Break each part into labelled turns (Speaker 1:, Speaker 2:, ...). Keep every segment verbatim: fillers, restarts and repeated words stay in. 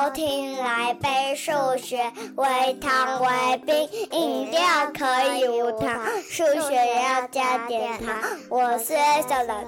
Speaker 1: 听来杯数学，微糖微冰，饮料可以无糖，数学也要加点糖。我是小人。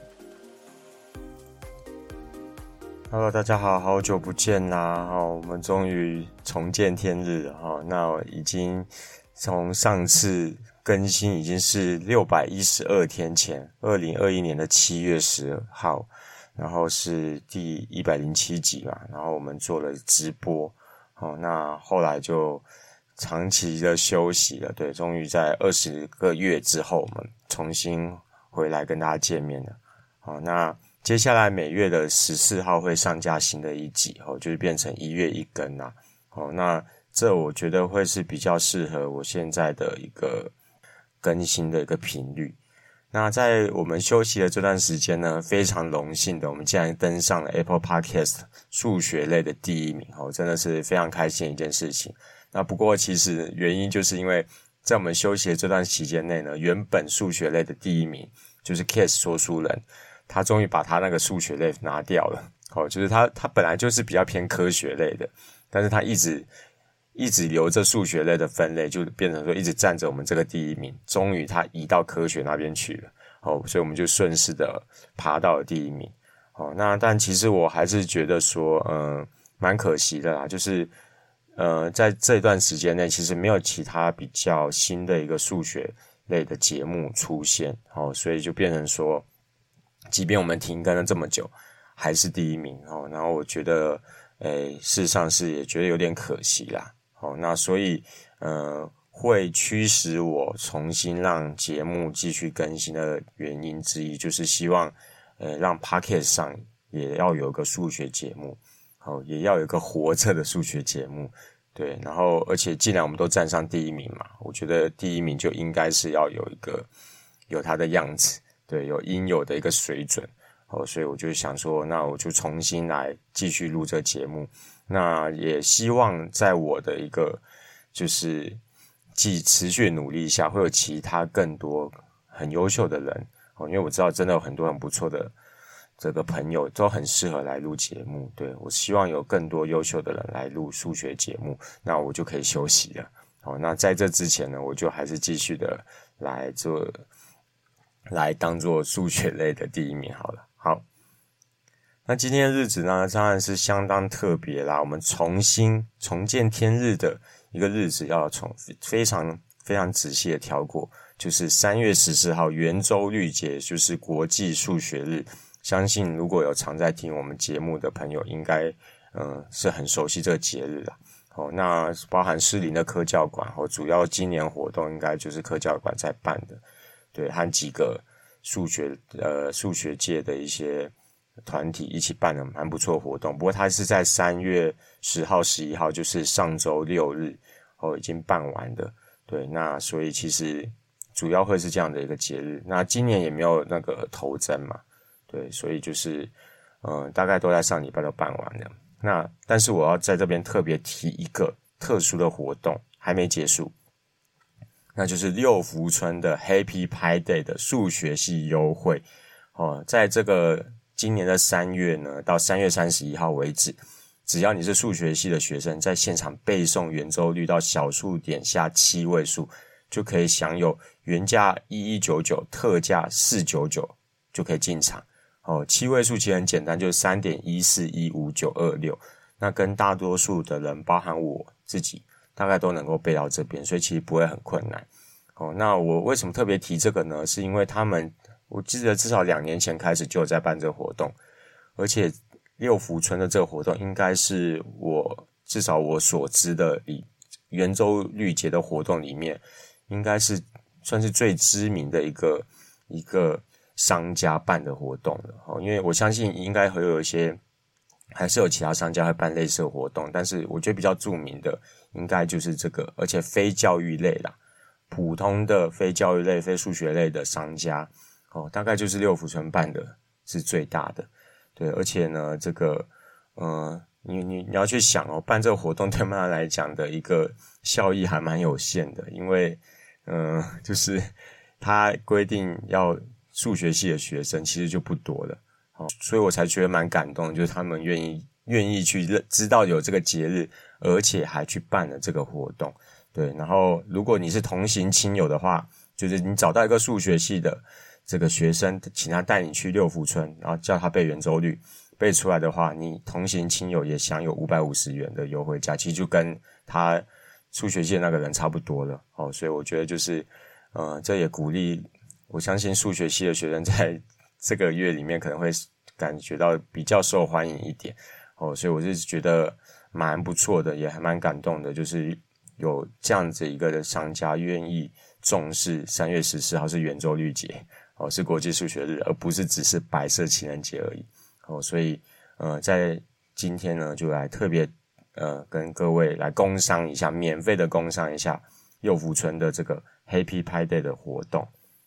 Speaker 2: Hello， 大家好，好久不见啦！哦，我们终于重见天日了哈。那已经从上次更新已经是六百一十二天前，二零二一年的七月十号，然后是第一百零七集嘛。然后我们做了直播，哦，那后来就长期的休息了。对，终于在二十个月之后，我们重新回来跟大家见面了。好，那接下来每月的十四号会上架新的一集，哦，就是变成一月一更啦。哦，那这我觉得会是比较适合我现在的一个更新的一个频率。那在我们休息的这段时间呢，非常荣幸的，我们竟然登上了 Apple Podcast 数学类的第一名，哦，真的是非常开心的一件事情。那不过其实原因就是因为在我们休息的这段期间内呢，原本数学类的第一名就是 Case 说书人，他终于把他那个数学类拿掉了。哦，就是他他本来就是比较偏科学类的，但是他一直一直留着数学类的分类，就变成说一直占着我们这个第一名。终于他移到科学那边去了，哦，所以我们就顺势的爬到了第一名。哦，那但其实我还是觉得说，嗯，蛮可惜的啦，就是呃，在这段时间内，其实没有其他比较新的一个数学类的节目出现，哦，所以就变成说，即便我们停更了这么久，还是第一名哦。然后我觉得，诶，事实上是也觉得有点可惜啦。哦，那所以，呃，会驱使我重新让节目继续更新的原因之一，就是希望，呃，让 Podcast 上也要有一个数学节目，哦，也要有一个活着的数学节目。对，然后而且既然我们都站上第一名嘛，我觉得第一名就应该是要有一个有它的样子。对，有应有的一个水准，哦，所以我就想说，那我就重新来继续录这节目。那也希望在我的一个就是继持续努力下，会有其他更多很优秀的人，哦，因为我知道真的有很多很不错的这个朋友都很适合来录节目。对，我希望有更多优秀的人来录数学节目，那我就可以休息了。好，那在这之前呢，我就还是继续的来做。来当做数学类的第一名好了。好，那今天的日子呢，当然是相当特别啦。我们重新重见天日的一个日子，要从非常非常仔细的挑过，就是三月十四号圆周率节，就是国际数学日。相信如果有常在听我们节目的朋友，应该嗯是很熟悉这个节日啦。哦，那包含士林的科教馆，哦，主要今年活动应该就是科教馆在办的。对，和几个数学呃数学界的一些团体一起办了蛮不错的活动。不过它是在三月十号、十一号，就是上周六日哦，已经办完的。对，那所以其实主要会是这样的一个节日。那今年也没有那个头针嘛，对，所以就是嗯、呃，大概都在上礼拜都办完了。那但是我要在这边特别提一个特殊的活动，还没结束。那就是六福村的 Happy Pi Day 的数学系优惠哦，在这个今年的三月呢，到三月三十一号为止，只要你是数学系的学生，在现场背诵圆周率到小数点下七位数，就可以享有原价一一九九，特价四九九就可以进场哦。七位数其实很简单，就是 三点一四一五九二六， 那跟大多数的人，包含我自己，大概都能够背到这边，所以其实不会很困难。哦，那我为什么特别提这个呢？是因为他们，我记得至少两年前开始就有在办这个活动，而且六福村的这个活动应该是我至少我所知的里圆周率节的活动里面，应该是算是最知名的一个一个商家办的活动了。哦，因为我相信应该会有一些。还是有其他商家会办类似的活动，但是我觉得比较著名的应该就是这个，而且非教育类啦，普通的非教育类、非数学类的商家，哦，大概就是六福村办的是最大的，对，而且呢，这个，呃，你你你要去想哦，办这个活动对他们来讲的一个效益还蛮有限的，因为，嗯、呃，就是他规定要数学系的学生其实就不多了。所以我才觉得蛮感动，就是他们愿意愿意去知道有这个节日，而且还去办了这个活动。对，然后如果你是同行亲友的话，就是你找到一个数学系的这个学生，请他带你去六福村，然后叫他背圆周率，背出来的话，你同行亲友也享有五百五十元的优惠价，其实就跟他数学系的那个人差不多了。哦，所以我觉得就是呃，这也鼓励，我相信数学系的学生在这个月里面可能会感觉到比较受欢迎一点。哦，所以我是觉得蛮不错的，也还蛮感动的，就是有这样子一个商家愿意重视三月十四号是圆周率节，哦，是国际数学日，而不是只是白色情人节而已。哦，所以呃，在今天呢，就来特别呃跟各位来工商一下，免费的工商一下六福村的这个 Happy Pi Day 的活动。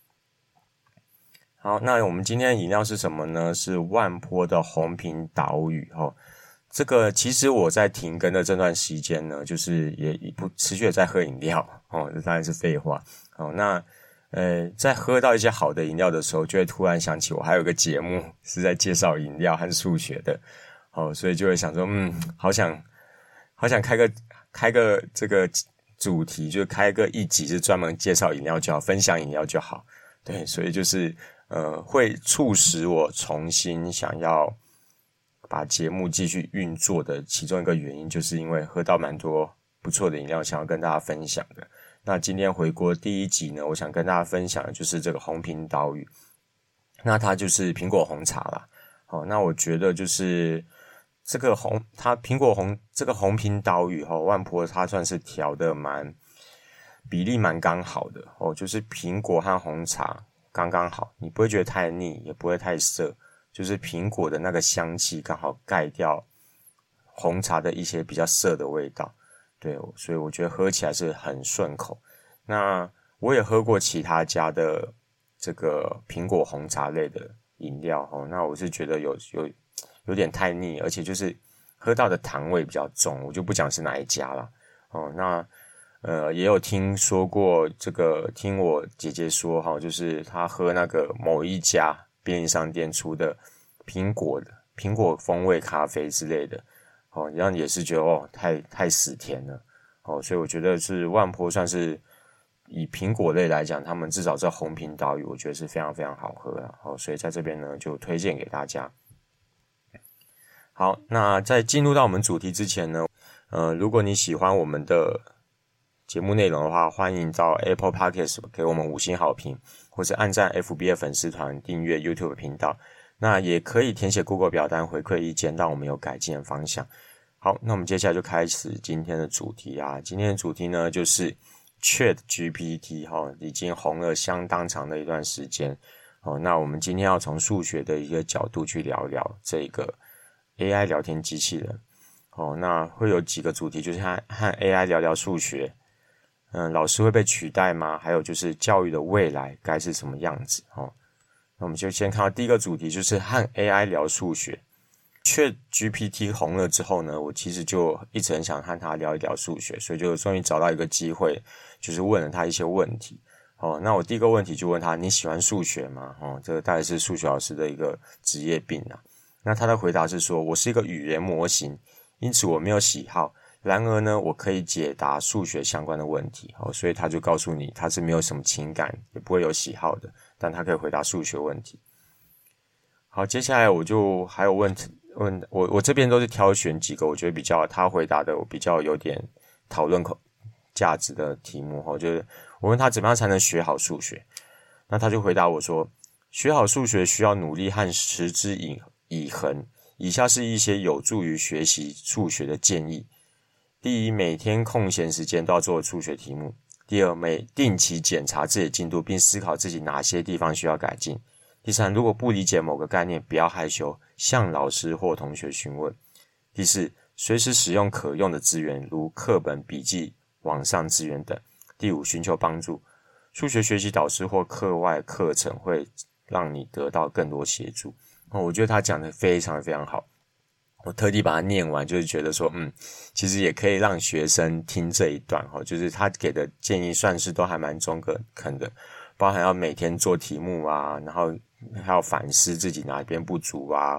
Speaker 2: 好，那我们今天的饮料是什么呢？是万波的红瓶岛屿。哦，这个其实我在停更的这段时间呢，就是也不持续的在喝饮料。哦，这当然是废话。哦，那呃，在喝到一些好的饮料的时候，就会突然想起我还有一个节目是在介绍饮料和数学的。哦，所以就会想说，嗯，好想好想开个开个这个主题，就开个一集是专门介绍饮料就好，分享饮料就好。对，所以就是呃，会促使我重新想要把节目继续运作的其中一个原因，就是因为喝到蛮多不错的饮料，想要跟大家分享的。那今天回国第一集呢，我想跟大家分享的就是这个红瓶岛屿，那它就是苹果红茶啦。好，那我觉得就是这个红，它苹果红这个红瓶岛屿哈，万波它算是调的蛮比例蛮刚好的哦，就是苹果和红茶刚刚好，你不会觉得太腻，也不会太涩，就是苹果的那个香气刚好盖掉红茶的一些比较涩的味道。对，所以我觉得喝起来是很顺口。那我也喝过其他家的这个苹果红茶类的饮料哦，那我是觉得有有有点太腻，而且就是喝到的糖味比较重，我就不讲是哪一家了哦。那呃也有听说过这个，听我姐姐说哈，就是她喝那个某一家便利商店出的苹果的苹果风味咖啡之类的。哦，这样也是觉得哦，太太死甜了哦，所以我觉得是万波算是以苹果类来讲，他们至少这红瓶岛屿，我觉得是非常非常好喝的哦，所以在这边呢就推荐给大家。好，那在进入到我们主题之前呢，呃，如果你喜欢我们的节目内容的话，欢迎到 Apple Podcast 给我们五星好评，或是按赞 F B 的粉丝团，订阅 YouTube 频道。那也可以填写 Google 表单回馈意见，让我们有改进的方向。好，那我们接下来就开始今天的主题啊。今天的主题呢就是 Chat G P T 哈、哦，已经红了相当长的一段时间。哦，那我们今天要从数学的一个角度去聊聊这个 A I 聊天机器人。哦，那会有几个主题，就是和和 A I 聊聊数学。嗯，老师会被取代吗？还有就是教育的未来该是什么样子？哦。那我们就先看到第一个主题，就是和 A I 聊数学。Chat G P T 红了之后呢，我其实就一直很想和他聊一聊数学，所以就终于找到一个机会，就是问了他一些问题。哦，那我第一个问题就问他：你喜欢数学吗？哦，这个大概是数学老师的一个职业病啊。那他的回答是说：我是一个语言模型，因此我没有喜好。然而呢，我可以解答数学相关的问题。哦，所以他就告诉你，他是没有什么情感，也不会有喜好的。但他可以回答数学问题。好，接下来我就还有问题问我，我这边都是挑选几个我觉得比较他回答的我比较有点讨论口价值的题目。我觉得我问他怎么样才能学好数学，那他就回答我说，学好数学需要努力和持之以以恒。以下是一些有助于学习数学的建议。第一，每天空闲时间都要做数学题目。第二，每定期检查自己的进度，并思考自己哪些地方需要改进。第三，如果不理解某个概念，不要害羞，向老师或同学询问。第四，随时使用可用的资源，如课本、笔记、网上资源等。第五，寻求帮助。数学学习导师或课外课程会让你得到更多协助。哦，我觉得他讲的非常非常好。我特地把它念完，就是觉得说，嗯，其实也可以让学生听这一段哈，就是他给的建议算是都还蛮中肯的，包含要每天做题目啊，然后还要反思自己哪边不足啊，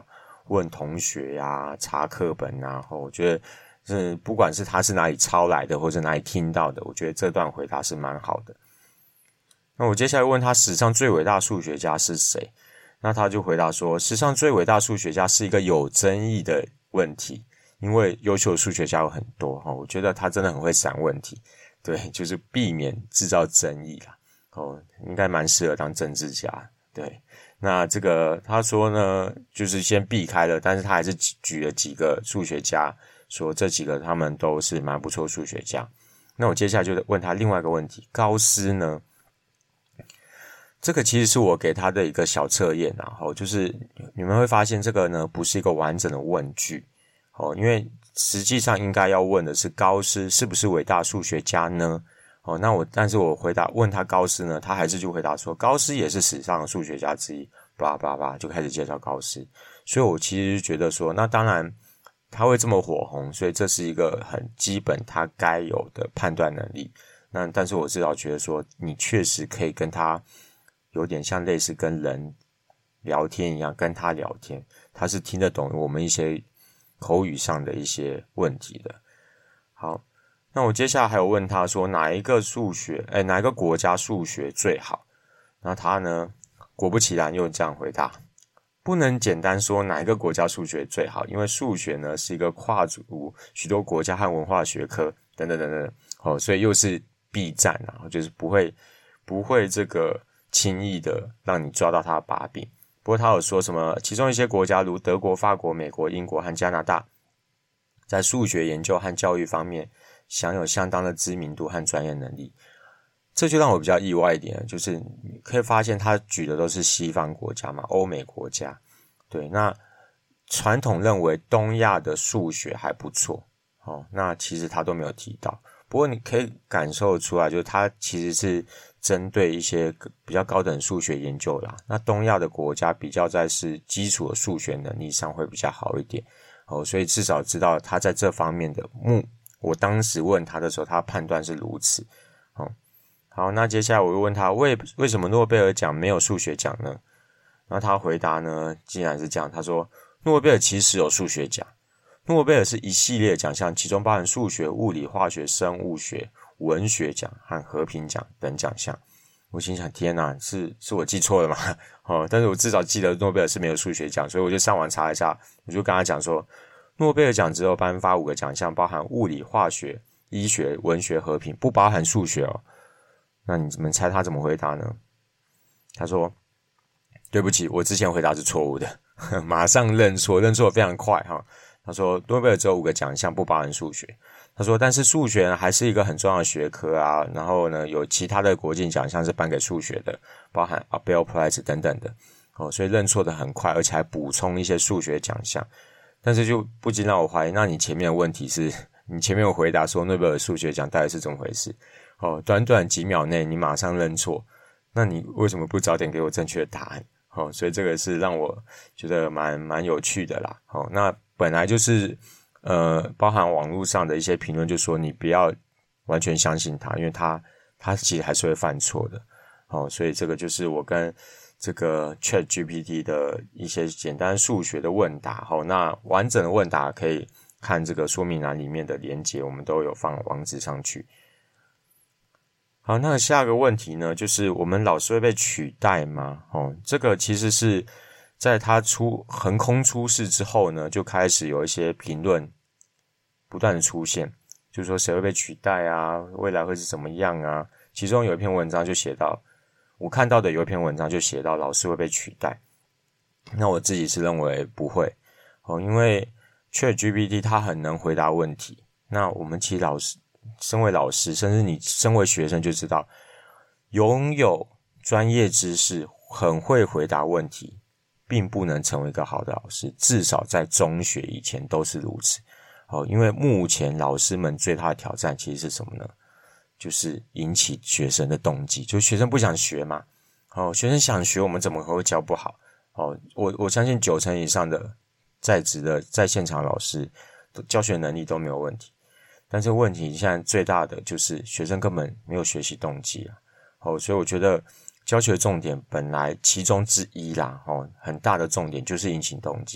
Speaker 2: 问同学啊，查课本啊，我觉得是不管是他是哪里抄来的或者哪里听到的，我觉得这段回答是蛮好的。那我接下来问他史上最伟大数学家是谁，那他就回答说，史上最伟大数学家是一个有争议的问题，因为优秀的数学家有很多，我觉得他真的很会闪问题，对，就是避免制造争议啦，哦，应该蛮适合当政治家，对。那这个他说呢，就是先避开了，但是他还是举了几个数学家，说这几个他们都是蛮不错数学家。那我接下来就问他另外一个问题，高斯呢？这个其实是我给他的一个小测验啊，哦，就是你们会发现这个呢不是一个完整的问句，哦，因为实际上应该要问的是高斯是不是伟大数学家呢？哦，那我但是我回答问他高斯呢，他还是就回答说高斯也是史上的数学家之一，巴拉巴拉就开始介绍高斯。所以我其实觉得说，那当然他会这么火红，所以这是一个很基本他该有的判断能力。那但是我至少觉得说，你确实可以跟他有点像类似跟人聊天一样，跟他聊天，他是听得懂我们一些口语上的一些问题的。好。那我接下来还有问他说哪一个数学，诶，哪一个国家数学最好？那他呢，果不其然又这样回答，不能简单说哪一个国家数学最好，因为数学呢是一个跨足许多国家和文化学科等等等等，哦，所以又是避战啊，就是不会不会这个轻易的让你抓到他的把柄。不过他有说什么，其中一些国家如德国、法国、美国、英国和加拿大，在数学研究和教育方面享有相当的知名度和专业能力，这就让我比较意外一点，就是你可以发现他举的都是西方国家嘛，欧美国家。对，那传统认为东亚的数学还不错，哦，那其实他都没有提到。不过你可以感受出来，就是他其实是针对一些比较高等数学研究啦。那东亚的国家比较在是基础的数学能力上会比较好一点，哦，所以至少知道他在这方面的目。我当时问他的时候，他判断是如此。哦，好，那接下来我又问他为为什么诺贝尔奖没有数学奖呢？那他回答呢，竟然是这样，他说诺贝尔其实有数学奖，诺贝尔是一系列奖项，其中包含数学、物理、化学、生物学、文学奖和和平奖等奖项。我心想，天哪，是是我记错了吗？哦，但是我至少记得诺贝尔是没有数学奖，所以我就上网查一下，我就跟他讲说，诺贝尔奖只有颁发五个奖项，包含物理、化学、医学、文学、和平，不包含数学哦。那你们猜他怎么回答呢？他说，对不起，我之前回答是错误的，马上认错，认错非常快哈。他说诺贝尔只有五个奖项，不包含数学。他说但是数学呢还是一个很重要的学科啊，然后呢有其他的国际奖项是颁给数学的，包含 Nobel Prize 等等的哦，所以认错的很快，而且还补充一些数学奖项。但是就不禁让我怀疑，那你前面的问题是，你前面有回答说诺贝尔数学奖到底是怎么回事？哦，短短几秒内你马上认错，那你为什么不早点给我正确的答案？哦，所以这个是让我觉得蛮蛮有趣的啦。哦，那本来就是呃，包含网络上的一些评论，就说你不要完全相信他，因为他他其实还是会犯错的。哦，所以这个就是我跟这个 ChatGPT 的一些简单数学的问答。好，那完整的问答可以看这个说明栏里面的连结，我们都有放网址上去。好，那下个问题呢，就是我们老师会被取代吗？哦，这个其实是在他出横空出世之后呢，就开始有一些评论不断的出现，就是说谁会被取代啊，未来会是怎么样啊。其中有一篇文章就写到，我看到的有一篇文章就写到老师会被取代，那我自己是认为不会哦，因为 ChatGPT 它很能回答问题，那我们其实老师身为老师，甚至你身为学生就知道，拥有专业知识很会回答问题并不能成为一个好的老师，至少在中学以前都是如此。哦，因为目前老师们最大的挑战其实是什么呢？就是引起学生的动机，就学生不想学嘛。哦，学生想学，我们怎么会教不好？哦，我我相信九成以上的在职的在现场老师教学能力都没有问题，但是问题现在最大的就是学生根本没有学习动机啊。哦，所以我觉得教学重点本来其中之一啦，哦，很大的重点就是引起动机。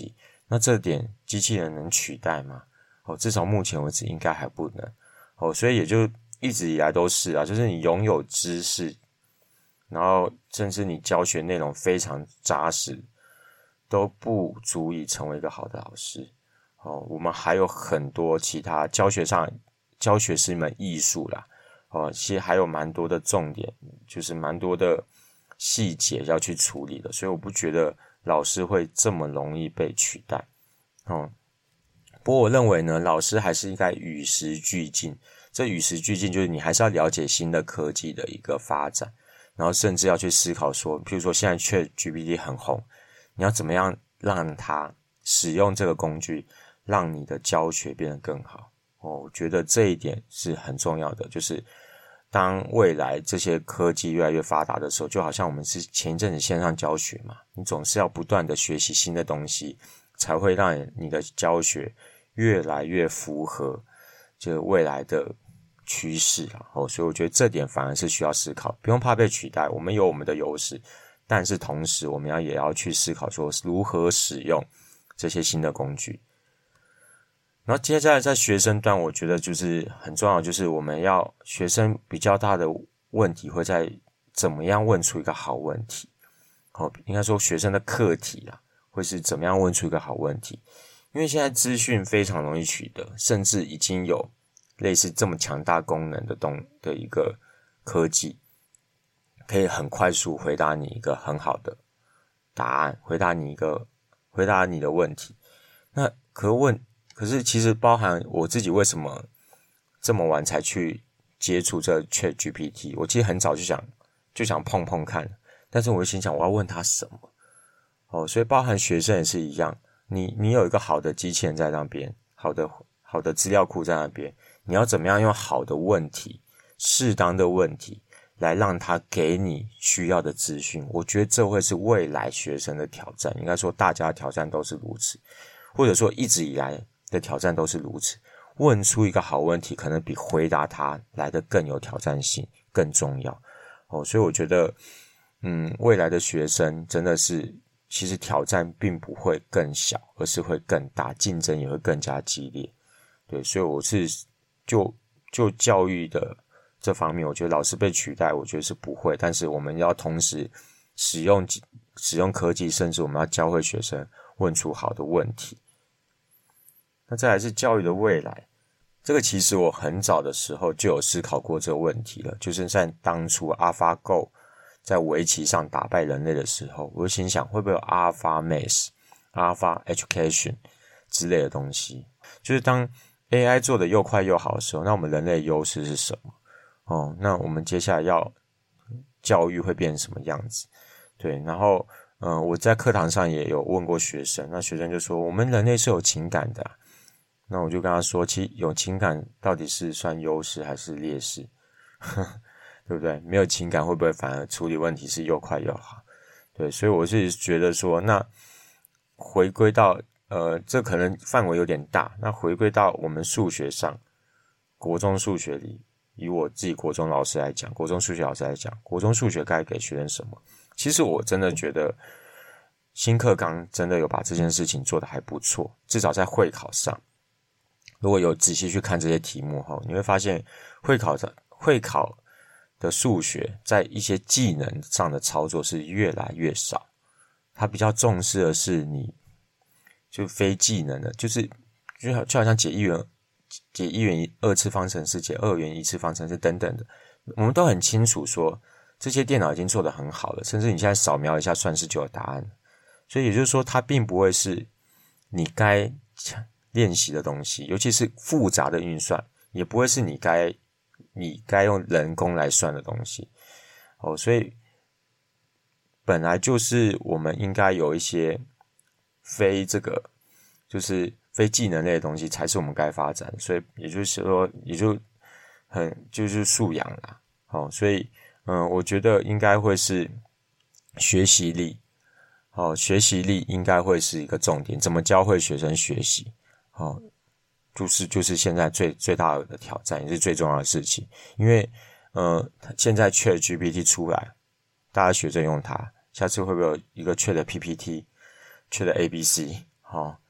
Speaker 2: 那这点机器人能取代吗？哦，至少目前为止应该还不能。哦，所以也就一直以来都是啊，就是你拥有知识，然后甚至你教学内容非常扎实，都不足以成为一个好的老师。哦，我们还有很多其他教学上，教学是一门艺术啦。哦，其实还有蛮多的重点，就是蛮多的细节要去处理的，所以我不觉得老师会这么容易被取代。哦，不过我认为呢，老师还是应该与时俱进。这与时俱进就是你还是要了解新的科技的一个发展，然后甚至要去思考说，譬如说现在 ChatGPT 很红，你要怎么样让它使用这个工具，让你的教学变得更好。哦，我觉得这一点是很重要的，就是当未来这些科技越来越发达的时候，就好像我们是前一阵子线上教学嘛，你总是要不断的学习新的东西，才会让你的教学越来越符合就未来的趋势啦。哦，所以我觉得这点反而是需要思考，不用怕被取代，我们有我们的优势，但是同时我们要也要去思考说如何使用这些新的工具。然后接下来在学生端，我觉得就是很重要，就是我们要学生比较大的问题会在怎么样问出一个好问题。哦，应该说学生的课题啦，会是怎么样问出一个好问题。因为现在资讯非常容易取得，甚至已经有类似这么强大功能的东的一个科技，可以很快速回答你一个很好的答案，回答你一个回答你的问题。那可问可是其实包含我自己为什么这么晚才去接触这 ChatGPT， 我其实很早就想就想碰碰看，但是我心想我要问他什么。哦，所以包含学生也是一样，你你有一个好的机器人在那边，好的好的资料库在那边，你要怎么样用好的问题，适当的问题来让他给你需要的资讯。我觉得这会是未来学生的挑战，应该说大家的挑战都是如此，或者说一直以来的挑战都是如此。问出一个好问题，可能比回答它来得更有挑战性，更重要。哦，所以我觉得，嗯，未来的学生真的是，其实挑战并不会更小，而是会更大，竞争也会更加激烈。对，所以我是就就教育的这方面，我觉得老师被取代，我觉得是不会，但是我们要同时使用使用科技，甚至我们要教会学生问出好的问题。那再来是教育的未来，这个其实我很早的时候就有思考过这个问题了，就是在当初 AlphaGo 在围棋上打败人类的时候，我就心想会不会有 AlphaMath、Alpha Education 之类的东西，就是当 A I 做的又快又好的时候，那我们人类的优势是什么？哦，那我们接下来要教育会变成什么样子？对，然后嗯、呃，我在课堂上也有问过学生，那学生就说我们人类是有情感的啊。那我就跟他说，其实有情感到底是算优势还是劣势？对不对？没有情感会不会反而处理问题是又快又好？对，所以我是觉得说，那回归到呃，这可能范围有点大。那回归到我们数学上，国中数学里，以我自己国中老师来讲，国中数学老师来讲，国中数学该给学生什么？其实我真的觉得新课纲真的有把这件事情做得还不错，至少在会考上。如果有仔细去看这些题目后，你会发现会考的会考的数学在一些技能上的操作是越来越少，它比较重视的是你就非技能的，就是就好就好像解一元解一元二次方程式、解二元一次方程式等等的，我们都很清楚说这些电脑已经做得很好了，甚至你现在扫描一下算式就有答案了。所以也就是说，它并不会是你该练习的东西，尤其是复杂的运算，也不会是你该你该用人工来算的东西。哦，所以本来就是我们应该有一些非这个就是非技能类的东西才是我们该发展的，所以也就是说也就很就是素养啦。哦，所以嗯，我觉得应该会是学习力。哦，学习力应该会是一个重点，怎么教会学生学习？哦，就是就是现在最最大的挑战，也是最重要的事情。因为呃，现在 ChatGPT 出来，大家学着用它，下次会不会有一个 Chat P P T、Chat A B C？ 哦，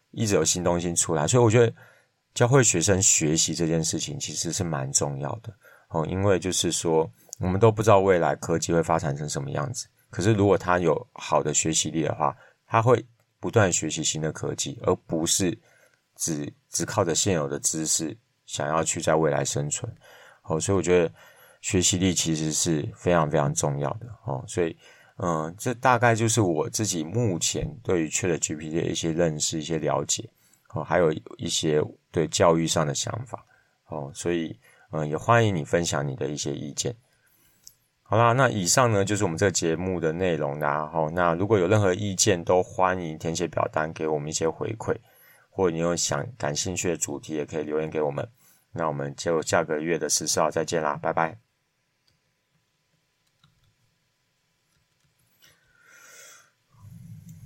Speaker 2: 一直有新东西出来，所以我觉得教会学生学习这件事情其实是蛮重要的哦，因为就是说我们都不知道未来科技会发展成什么样子，可是如果他有好的学习力的话，他会不断学习新的科技，而不是只只靠着现有的知识想要去在未来生存哦，所以我觉得学习力其实是非常非常重要的哦，所以嗯，这大概就是我自己目前对于 ChatGPT 的一些认识、一些了解哦，还有一些对教育上的想法哦，所以嗯，也欢迎你分享你的一些意见。好啦，那以上呢就是我们这个节目的内容啦。哦，那如果有任何意见，都欢迎填写表单给我们一些回馈，或者你有想感兴趣的主题，也可以留言给我们。那我们就下个月的十四号再见啦，拜拜。